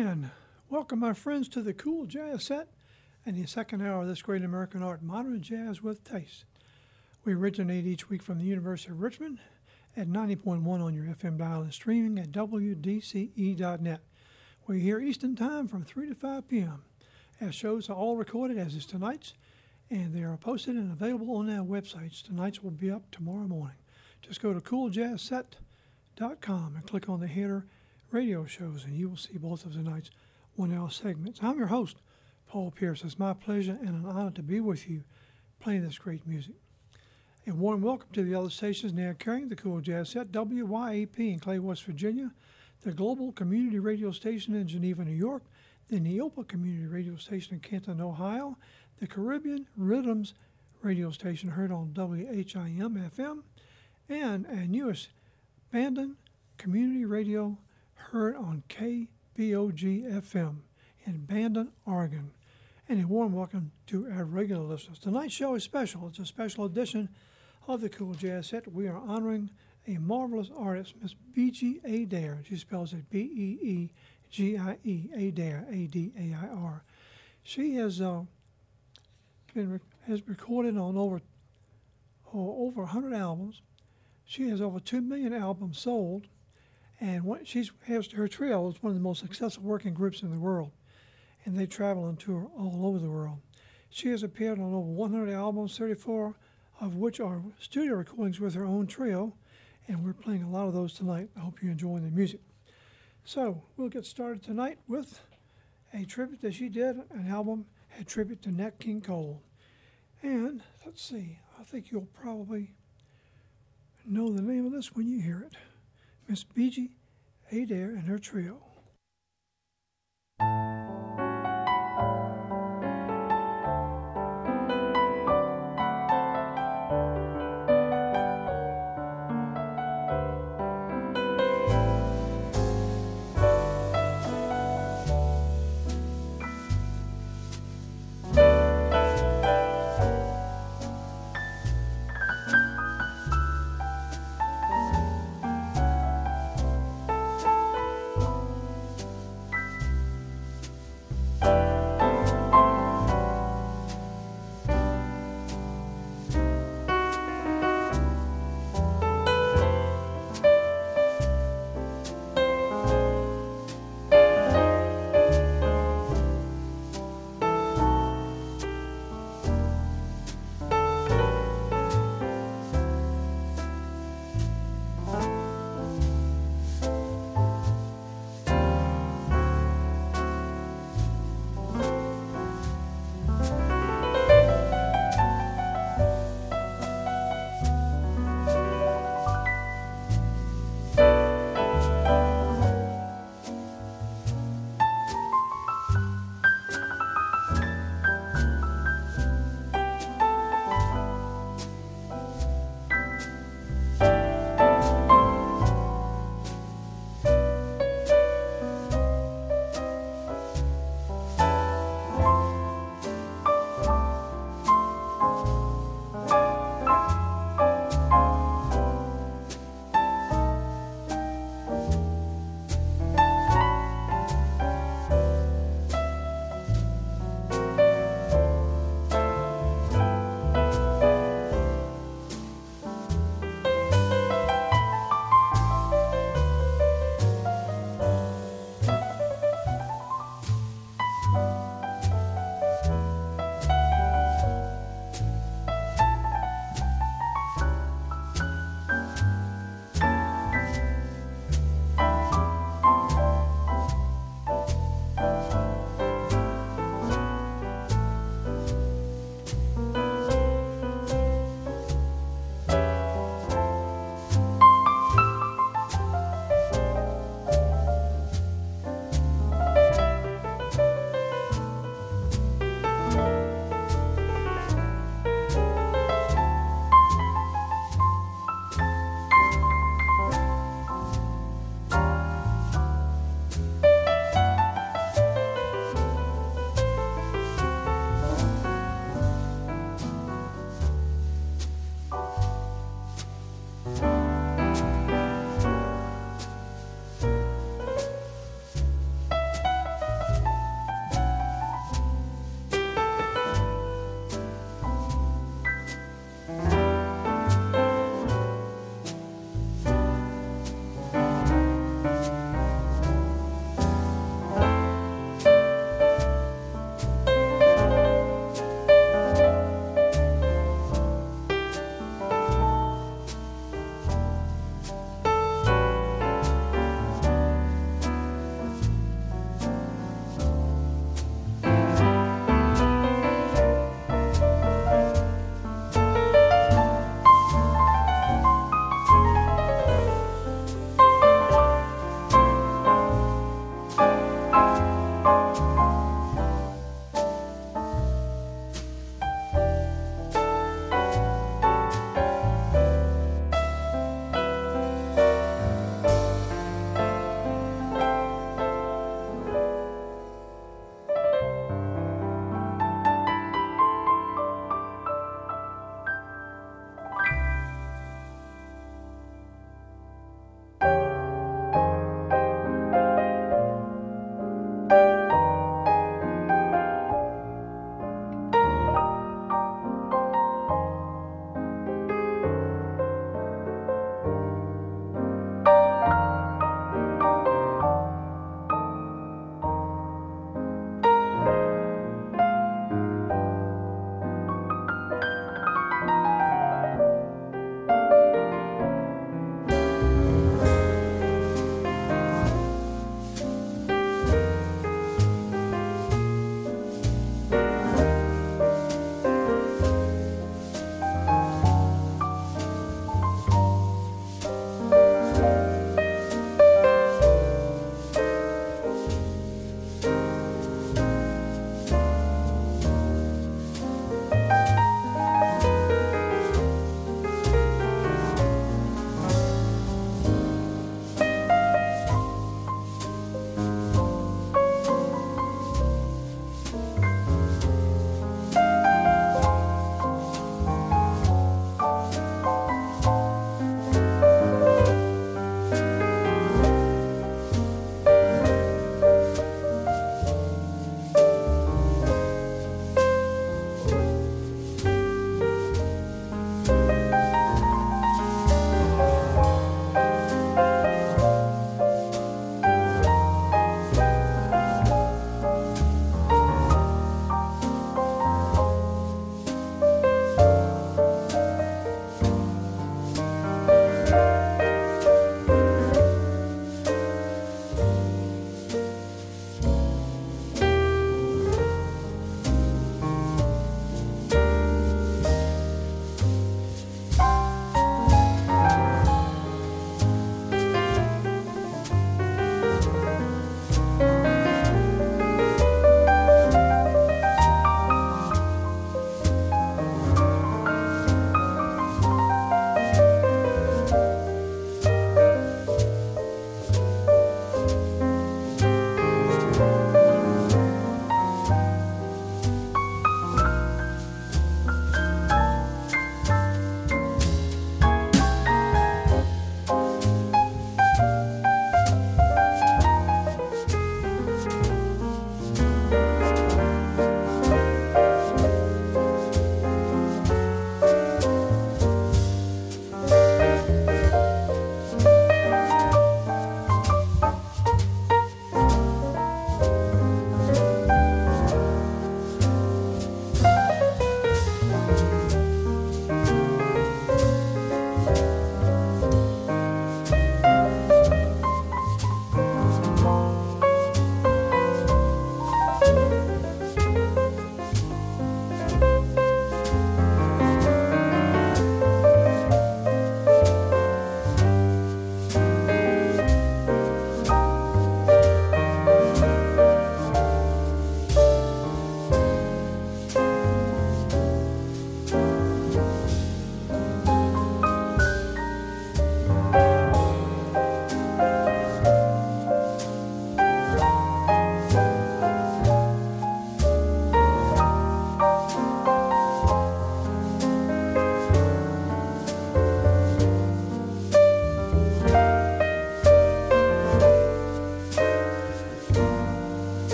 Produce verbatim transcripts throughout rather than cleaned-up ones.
And welcome, my friends, to the Cool Jazz Set and the second hour of this great American art, modern jazz with taste. We originate each week from the University of Richmond at ninety point one on your F M dial and streaming at W D C E dot net. We're here Eastern Time from three to five p.m. Our shows are all recorded, as is tonight's, and they are posted and available on our websites. Tonight's will be up tomorrow morning. Just go to cool jazz set dot com and click on the header radio shows, and you will see both of tonight's one-hour segments. I'm your host, Paul Pierce. It's my pleasure and an honor to be with you playing this great music. And warm welcome to the other stations now carrying the Cool Jazz Set, W Y A P in Clay, West Virginia, the Global Community Radio Station in Geneva, New York, the Neopa Community Radio Station in Canton, Ohio, the Caribbean Rhythms Radio Station heard on W H I M F M, and our newest Bandon Community Radio heard on K B O G F M in Bandon, Oregon. And a warm welcome to our regular listeners. Tonight's show is special. It's a special edition of the Cool Jazz Set. We are honoring a marvelous artist, Miss Beegie Adair. She spells it B E E G I E, Adair, A D A I R. She has uh, been has recorded on over oh, over one hundred albums. She has over two million albums sold. And what she's has her trio is one of the most successful working groups in the world, and they travel and tour all over the world. She has appeared on over one hundred albums, thirty-four of which are studio recordings with her own trio, and we're playing a lot of those tonight. I hope you're enjoying the music. So we'll get started tonight with a tribute that she did, an album, a tribute to Nat King Cole. And let's see, I think you'll probably know the name of this when you hear it. Miss Beegie Adair and her trio.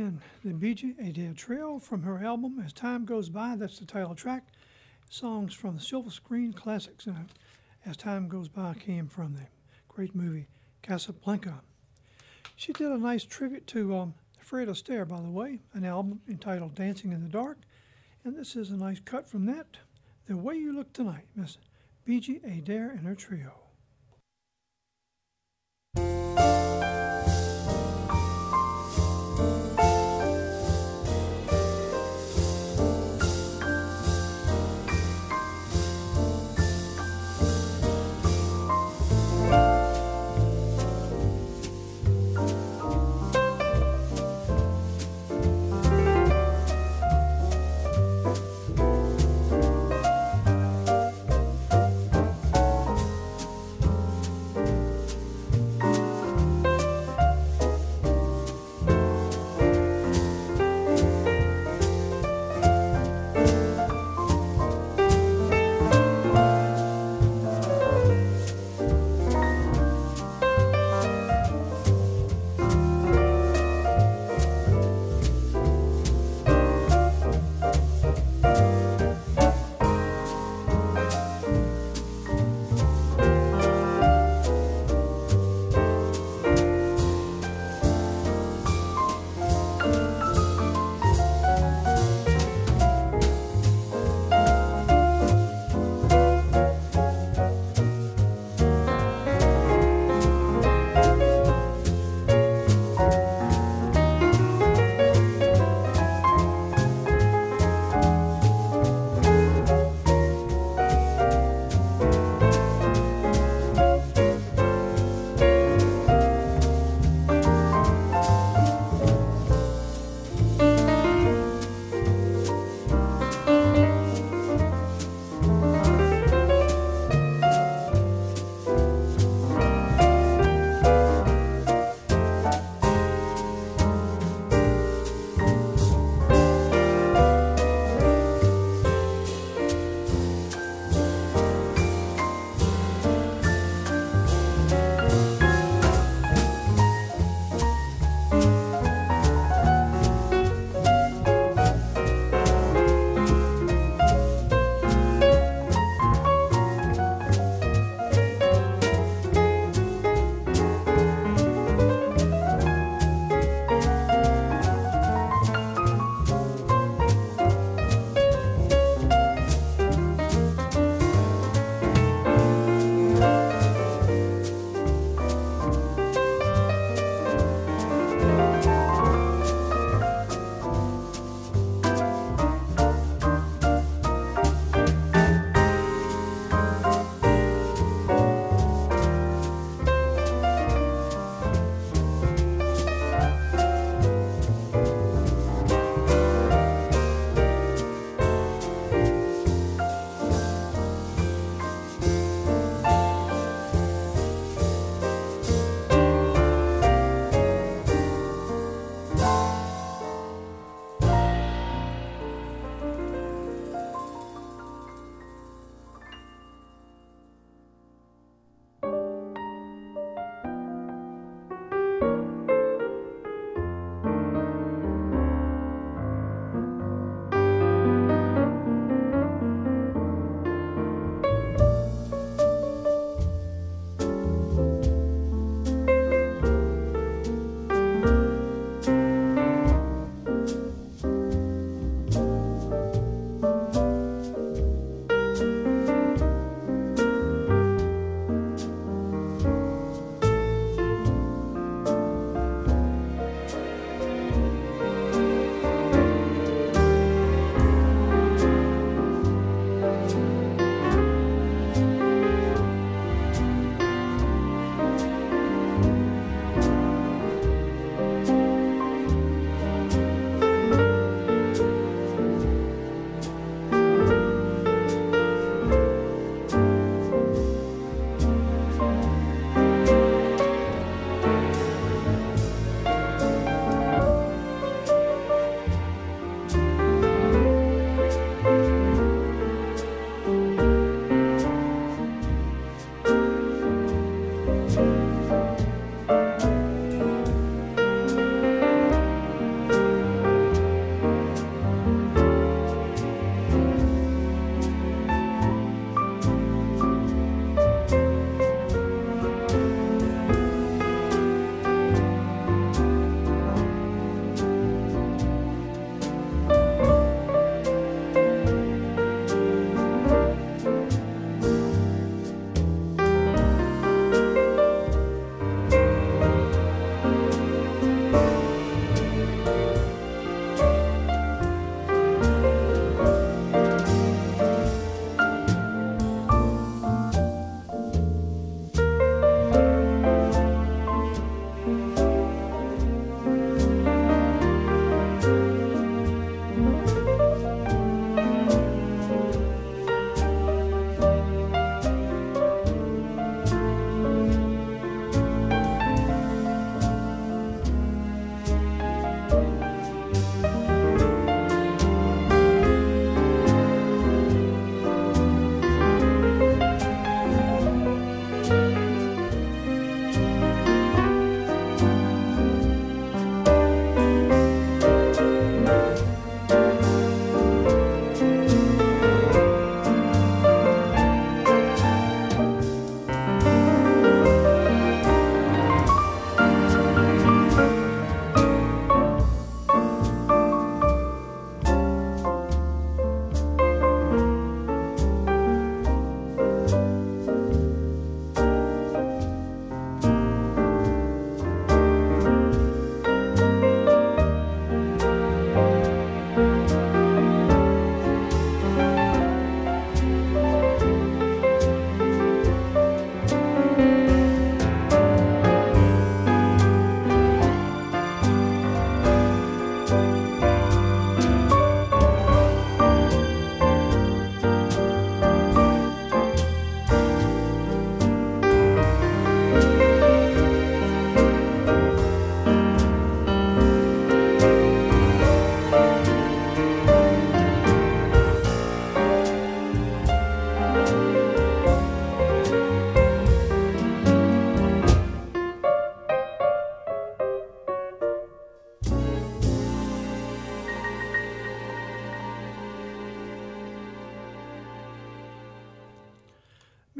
band, the Bee Adair Trio, from her album As Time Goes By. That's the title track. Songs from the Silver Screen Classics. And As Time Goes By came from the great movie Casablanca. She did a nice tribute to um, Fred Astaire, by the way, an album entitled Dancing in the Dark. And this is a nice cut from that. The Way You Look Tonight, Miss Bee Adair and her trio.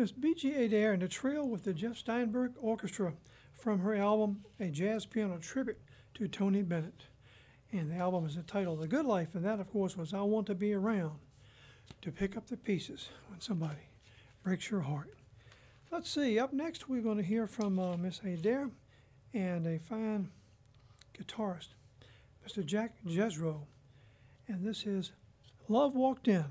Miss B G Adair and the Trio with the Jeff Steinberg Orchestra from her album, A Jazz Piano Tribute to Tony Bennett. And the album is entitled The Good Life, and that, of course, was I Want to Be Around to Pick Up the Pieces when somebody breaks your heart. Let's see, up next we're going to hear from uh, Miss Adair and a fine guitarist, Mister Jack Jesro, and this is Love Walked In.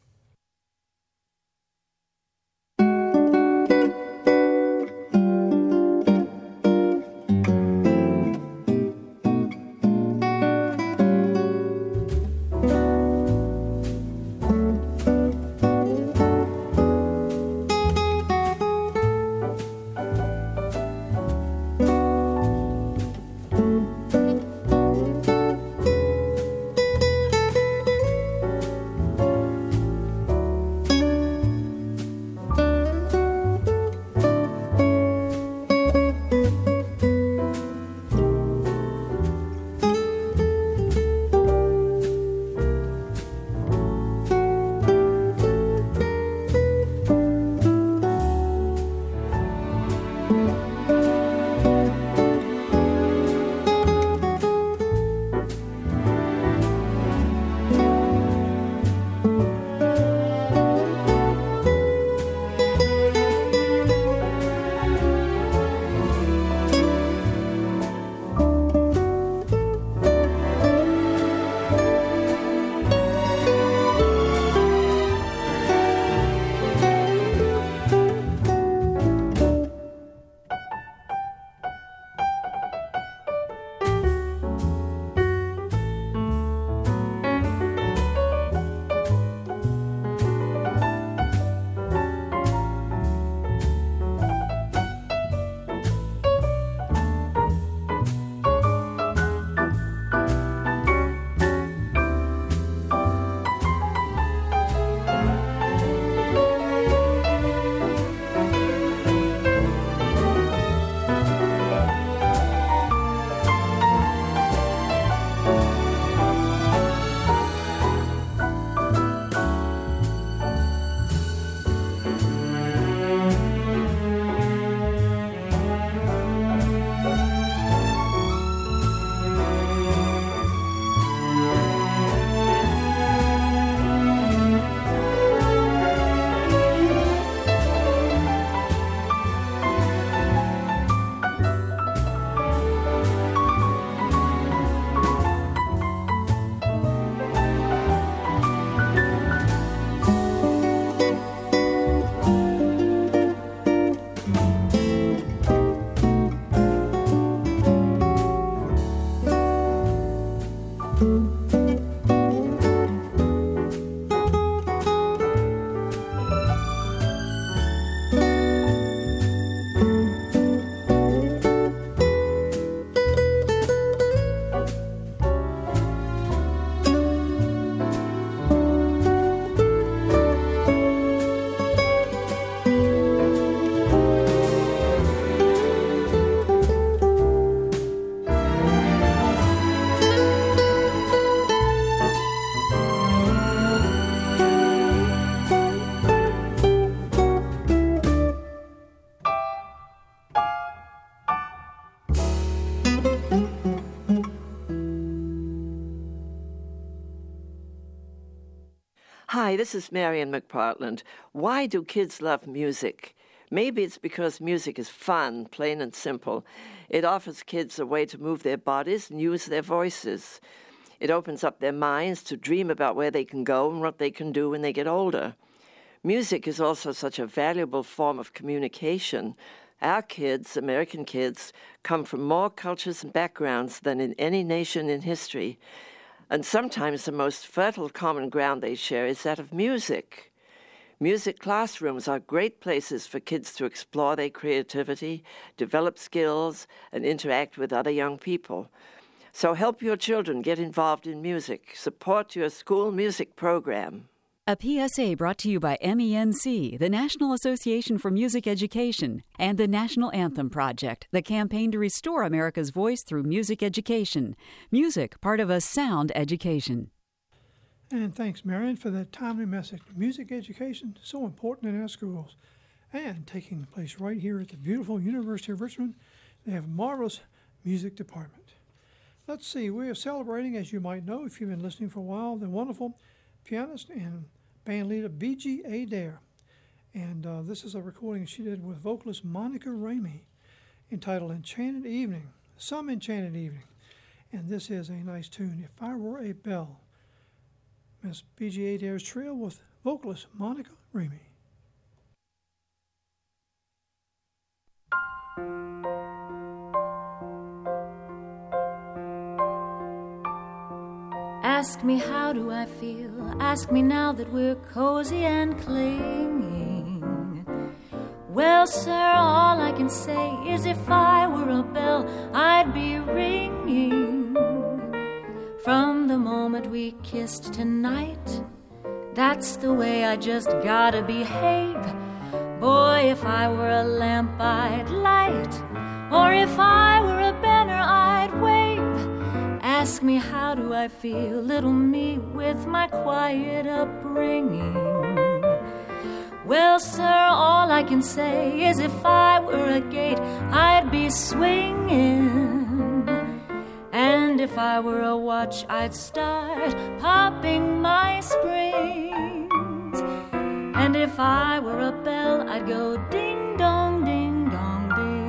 Hi, this is Marian McPartland. Why do kids love music? Maybe it's because music is fun, plain and simple. It offers kids a way to move their bodies and use their voices. It opens up their minds to dream about where they can go and what they can do when they get older. Music is also such a valuable form of communication. Our kids, American kids, come from more cultures and backgrounds than in any nation in history. And sometimes the most fertile common ground they share is that of music. Music classrooms are great places for kids to explore their creativity, develop skills, and interact with other young people. So help your children get involved in music. Support your school music program. A P S A brought to you by M E N C, the National Association for Music Education, and the National Anthem Project, the campaign to restore America's voice through music education. Music, part of a sound education. And thanks, Marion, for that timely message. Music education is so important in our schools. And taking place right here at the beautiful University of Richmond, they have a marvelous music department. Let's see, we are celebrating, as you might know if you've been listening for a while, the wonderful pianist and band leader B G Adair. And uh, this is a recording she did with vocalist Monica Ramey entitled Enchanted Evening, Some Enchanted Evening. And this is a nice tune, If I Were a Bell. Miss B G Adair's trio with vocalist Monica Ramey. Ask me how do I feel, ask me now that we're cozy and clinging. Well, sir, all I can say is if I were a bell, I'd be ringing. From the moment we kissed tonight, that's the way I just gotta behave. Boy, if I were a lamp, I'd light, or if I were a banner, I'd wave. Ask me how do I feel, little me with my quiet upbringing. Well, sir, all I can say is if I were a gate, I'd be swinging. And if I were a watch, I'd start popping my springs. And if I were a bell, I'd go ding dong, ding dong, ding.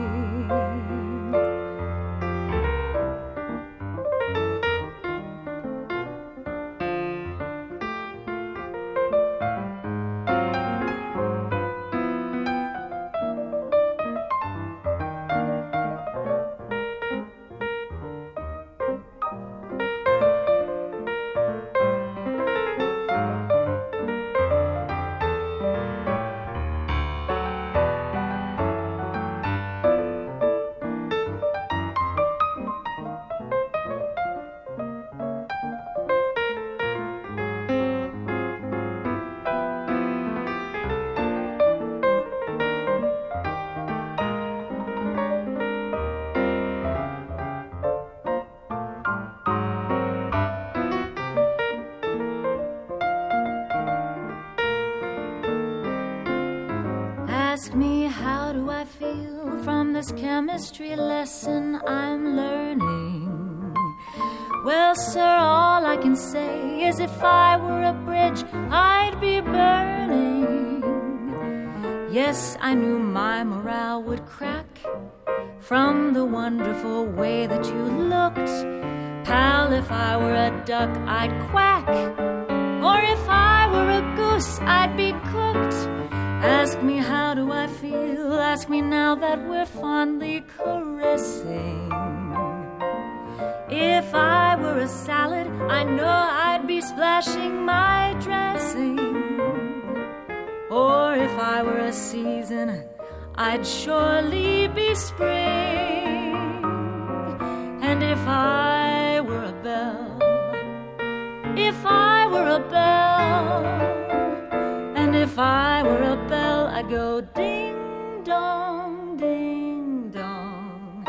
Ask me how do I feel from this chemistry lesson I'm learning. Well, sir, all I can say is if I were a bridge, I'd be burning. Yes, I knew my morale would crack from the wonderful way that you looked. Pal, if I were a duck, I'd quack, or if I were a goose, I'd be cooked. Ask me how do I feel, ask me now that we're fondly caressing. If I were a salad, I know I'd be splashing my dressing. Or if I were a season, I'd surely be spring. And if I were a bell, if I were a bell, and if I were a bell, I'd go ding dong, ding dong.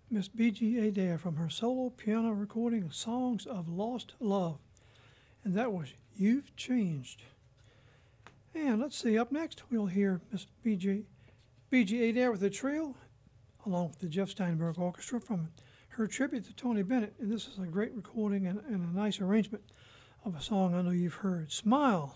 Miss B G Adair from her solo piano recording of Songs of Lost Love. And that was You've Changed. And let's see, up next we'll hear Miss B G B G Adair with the trio, along with the Jeff Steinberg Orchestra from her tribute to Tony Bennett. And this is a great recording and, and a nice arrangement of a song I know you've heard, Smile.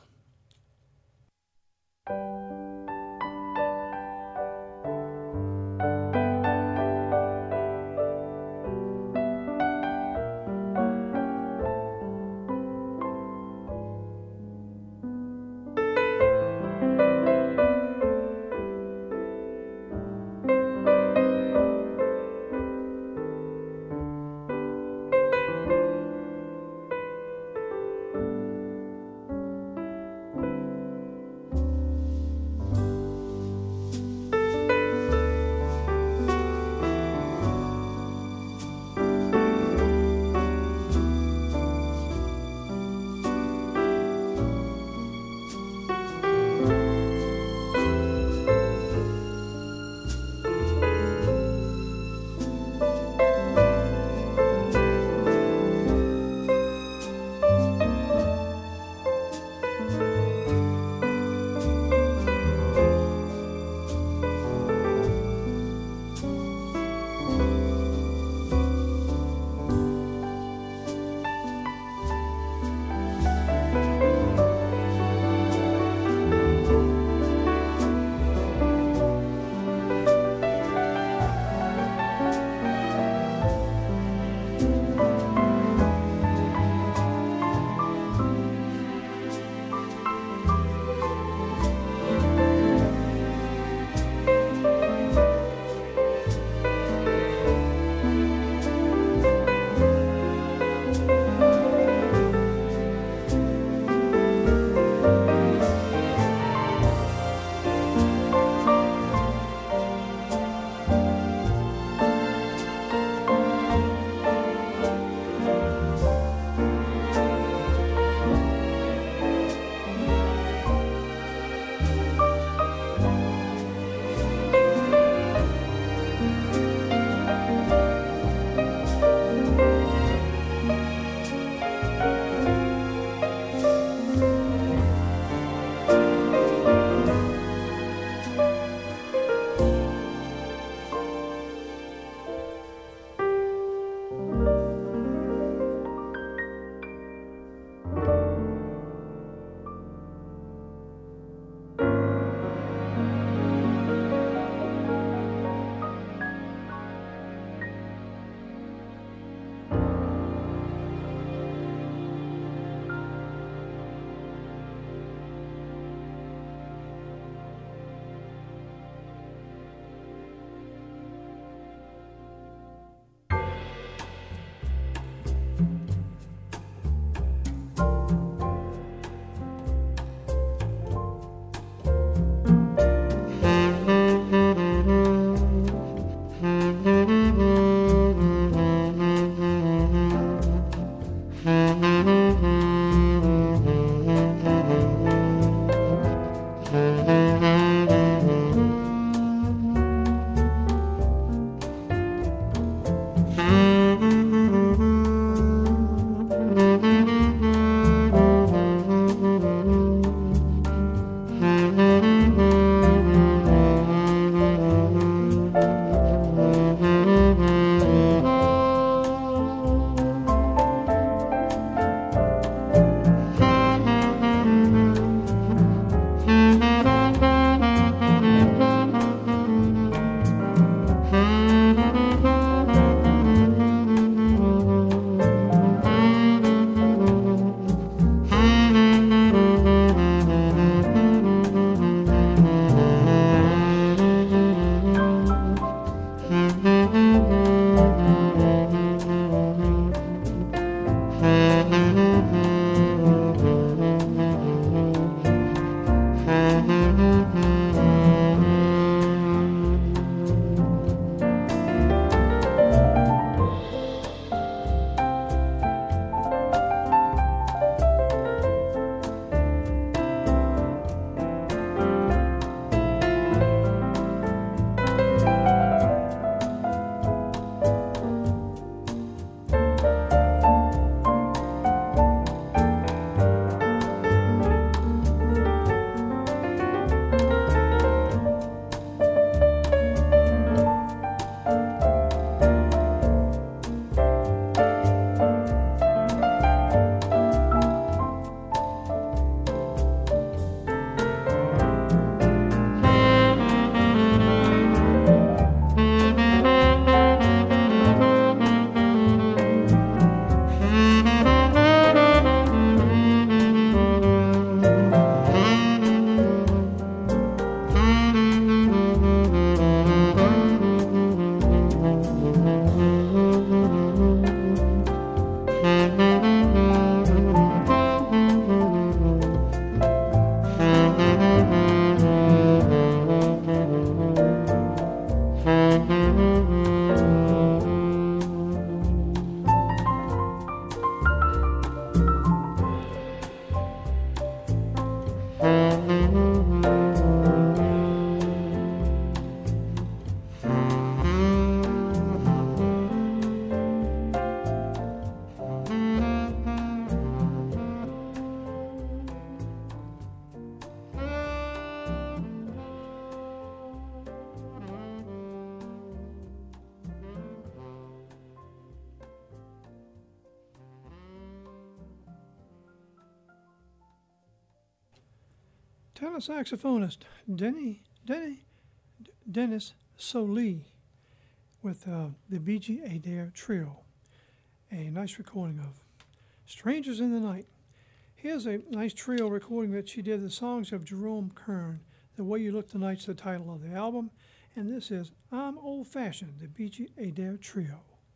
tenor saxophonist Denny, Denny, Dennis Solie with uh, the B G Adair Trio. A nice recording of Strangers in the Night. Here's a nice trio recording that she did, the songs of Jerome Kern. The Way You Look Tonight's the title of the album. And this is I'm Old Fashioned, the B G Adair Trio.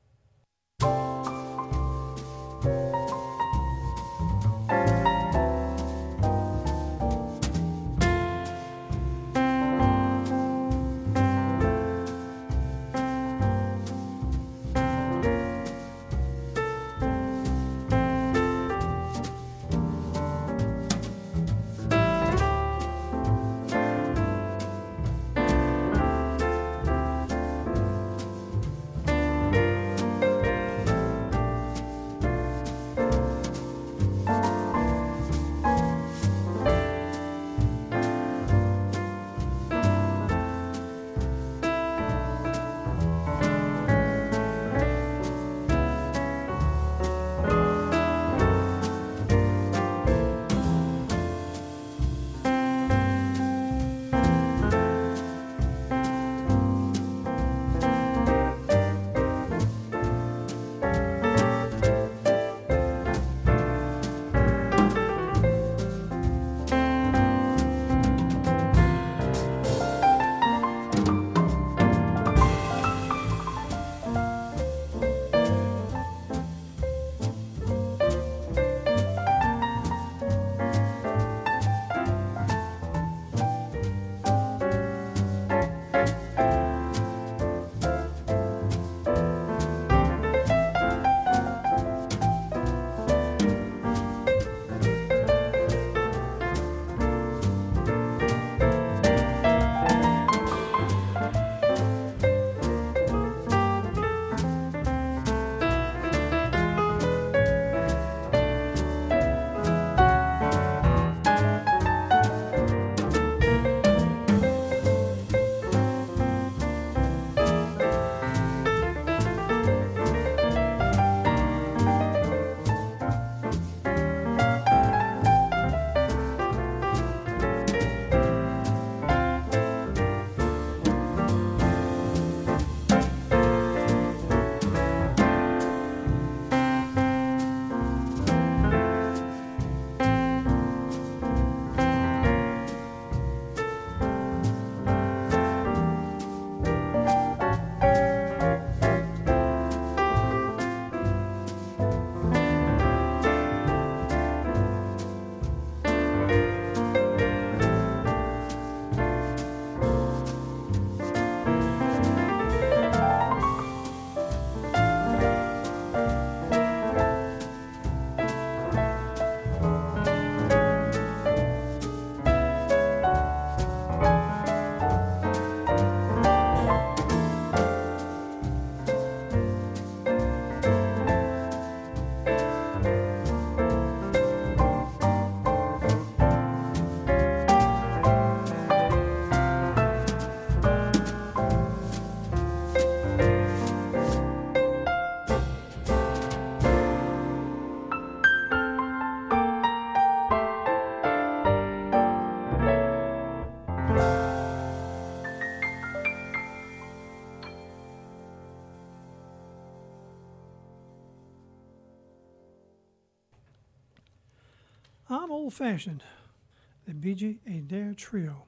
I'm Old Fashioned, the B G Adair Trio.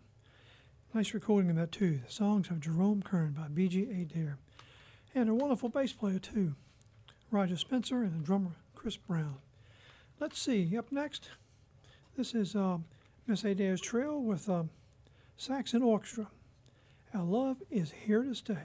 Nice recording of that too. The songs of Jerome Kern by B G Adair. And a wonderful bass player too, Roger Spencer, and the drummer Chris Brown. Let's see, up next, this is uh, Miss Adair's Trio with uh, sax and orchestra. Our love is here to stay.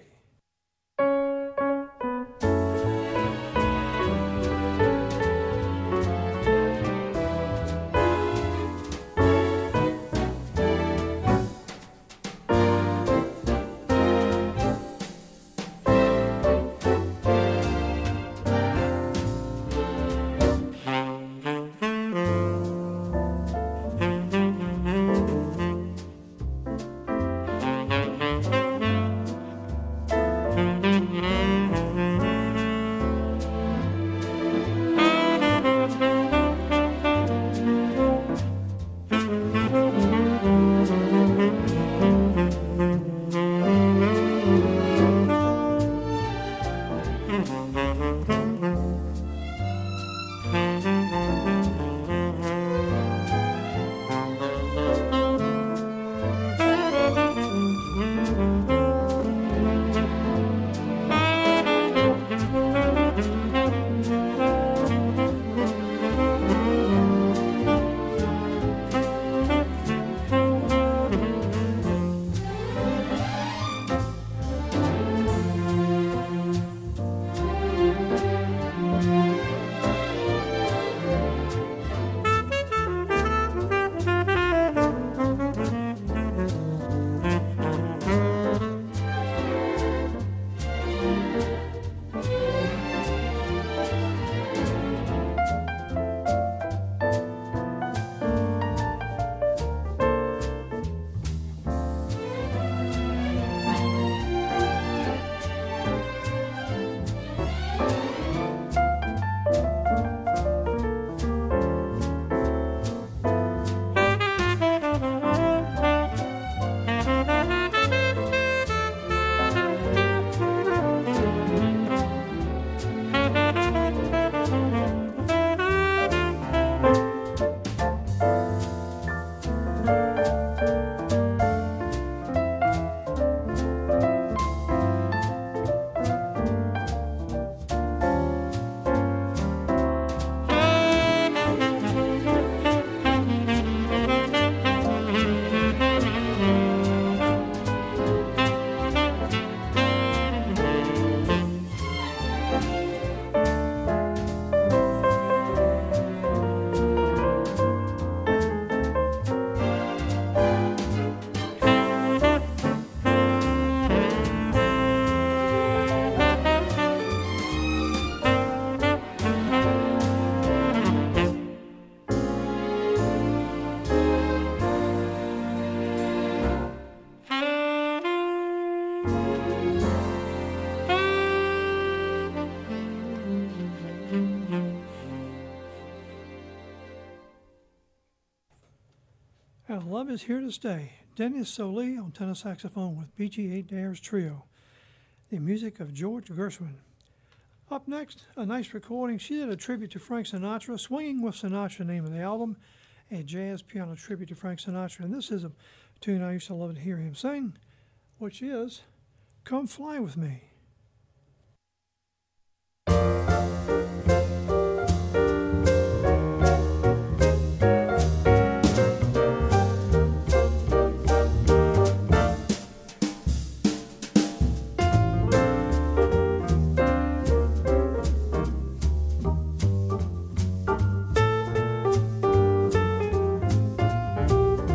And Love Is Here to Stay. Dennis Solie on tenor saxophone with B G eight Dares Trio. The music of George Gershwin. Up next, a nice recording. She did a tribute to Frank Sinatra, Swinging with Sinatra, name of the album, a jazz piano tribute to Frank Sinatra. And this is a tune I used to love to hear him sing, which is Come Fly With Me.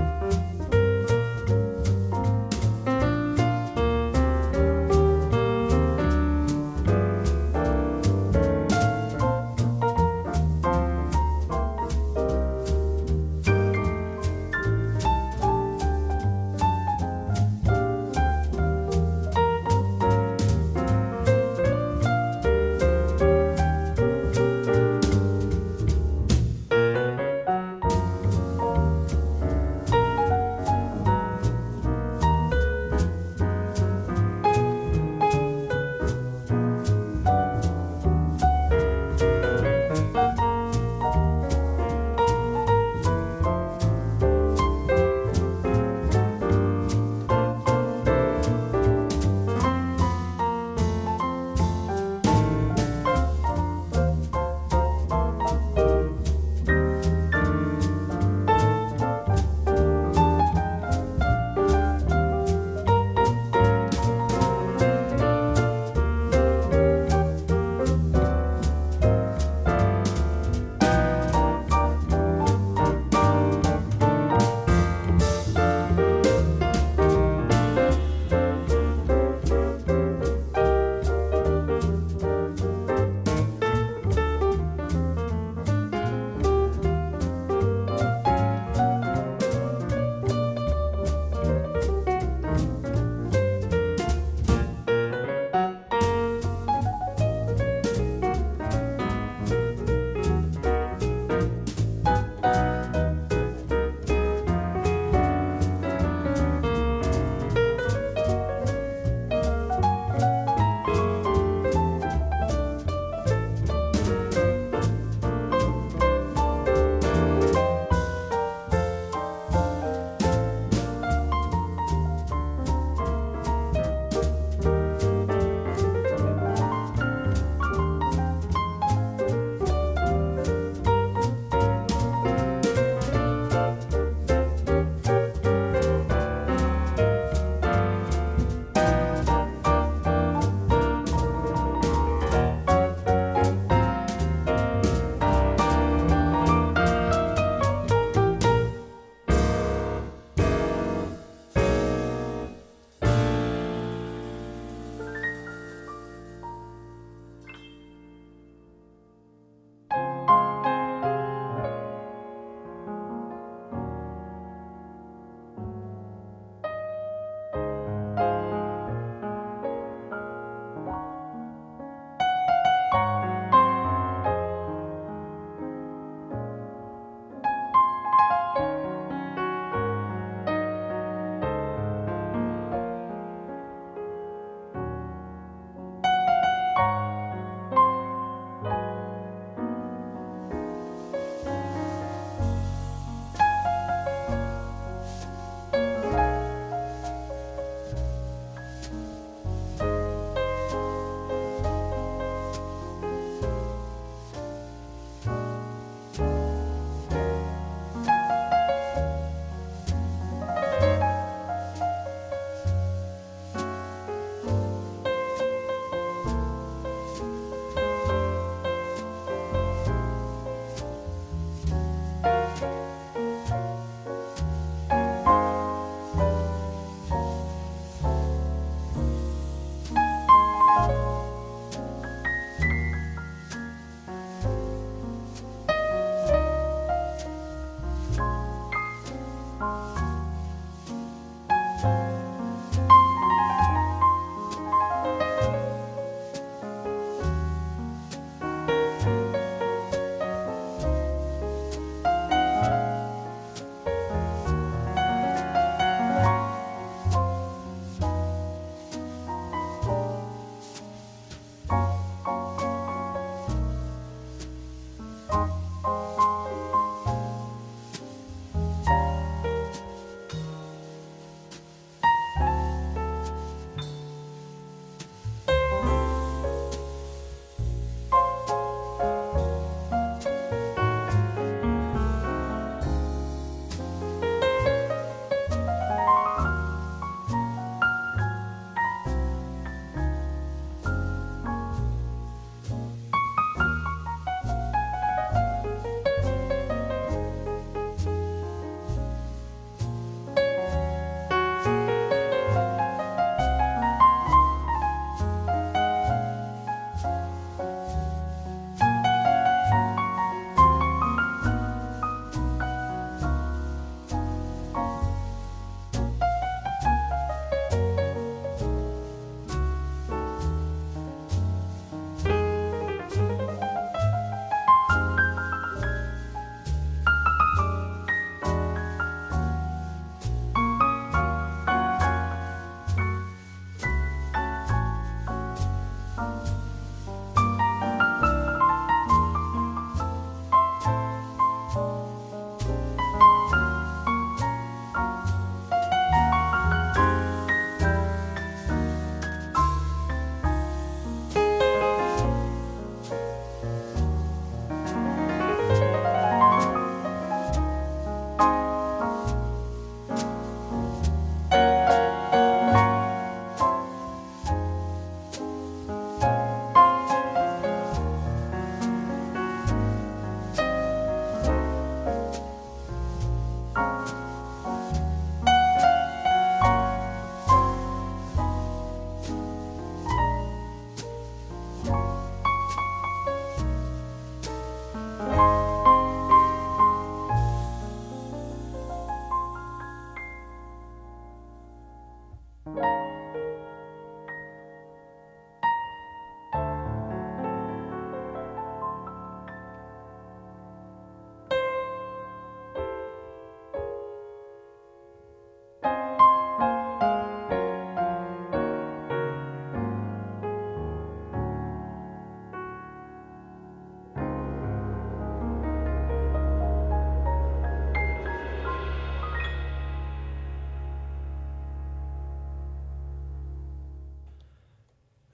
Come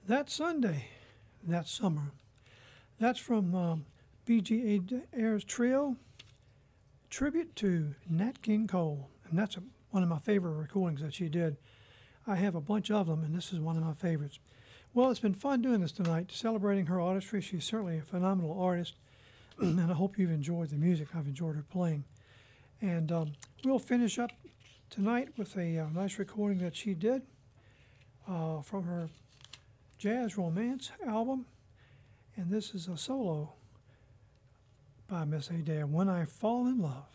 That Sunday, That Summer. That's from um, B G Ayers Trio, tribute to Nat King Cole. And that's a, one of my favorite recordings that she did. I have a bunch of them, and this is one of my favorites. Well, it's been fun doing this tonight, celebrating her artistry. She's certainly a phenomenal artist, and I hope you've enjoyed the music. I've enjoyed her playing. And um, we'll finish up tonight with a uh, nice recording that she did uh, from her Jazz Romance album. And this is a solo by Miss Adair, When I Fall in Love.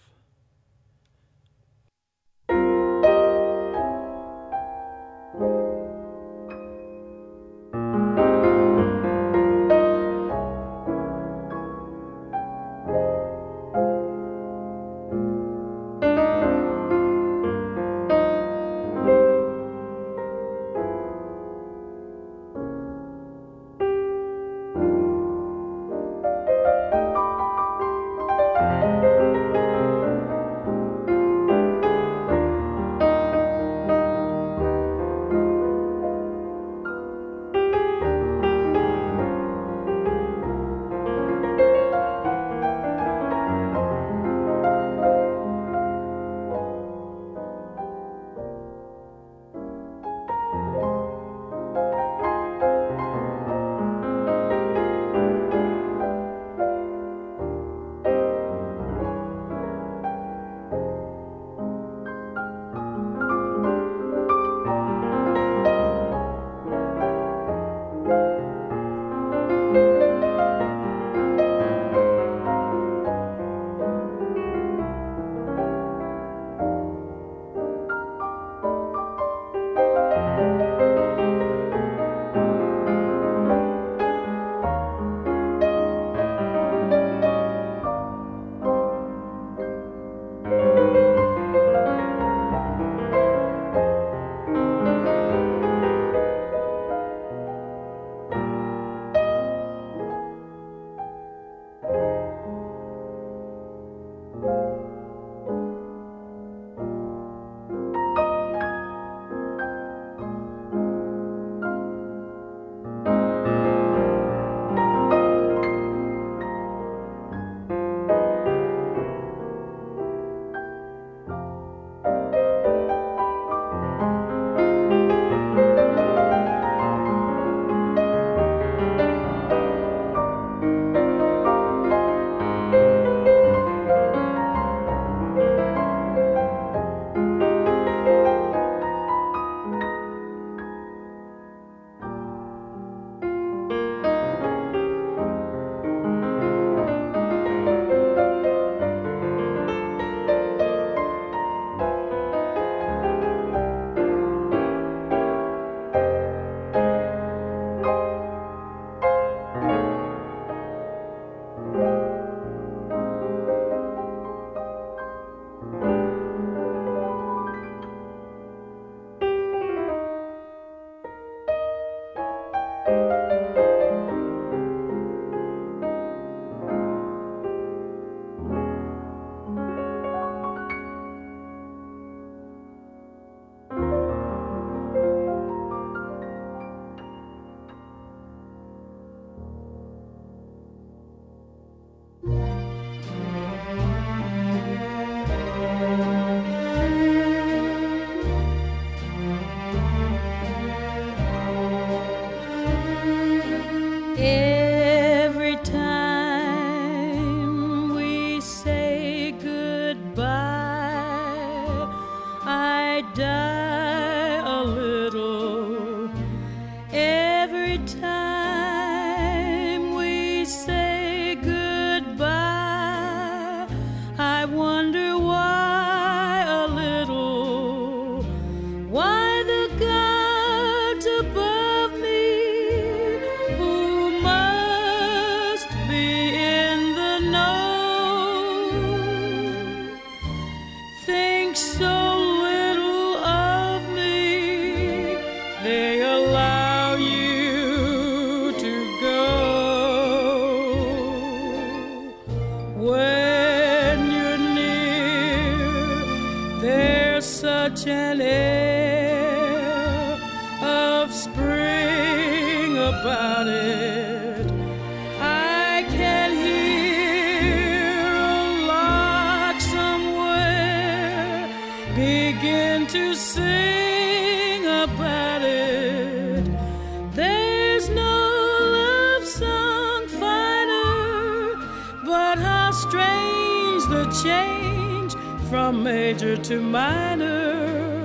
such an air of spring about it. I can hear a lark somewhere begin to sing about it. There's no love song finer, but how strange the change from major to minor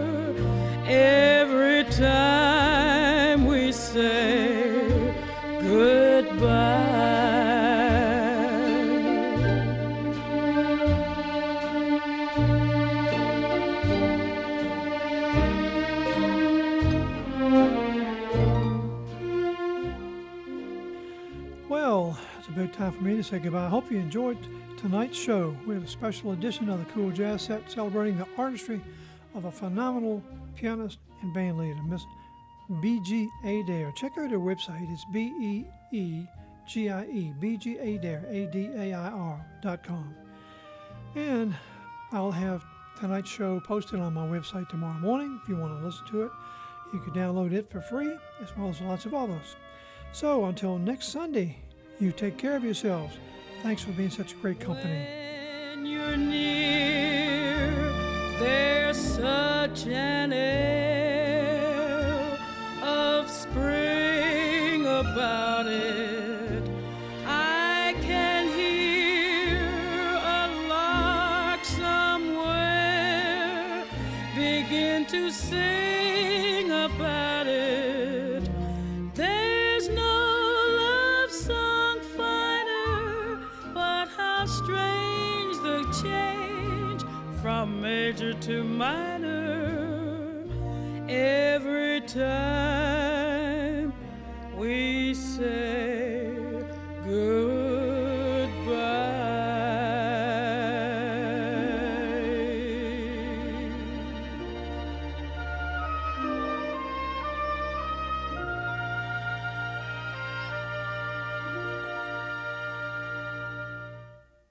every time we say goodbye. Well, it's about time for me to say goodbye. I hope you enjoyed tonight's show. We have a special edition of the Cool Jazz Set celebrating the artistry of a phenomenal pianist and band leader, Miss B G Adair. Check out her website. It's B E E G I E, B G Adair, A D A I R dot com. And I'll have tonight's show posted on my website tomorrow morning. If you want to listen to it, you can download it for free, as well as lots of others. So until next Sunday, you take care of yourselves. Thanks for being such great company. When you're near, there's such an air of spring about it. I can hear a lark somewhere begin to sing about it. There's no love song finer, but how strange the change from major to minor every time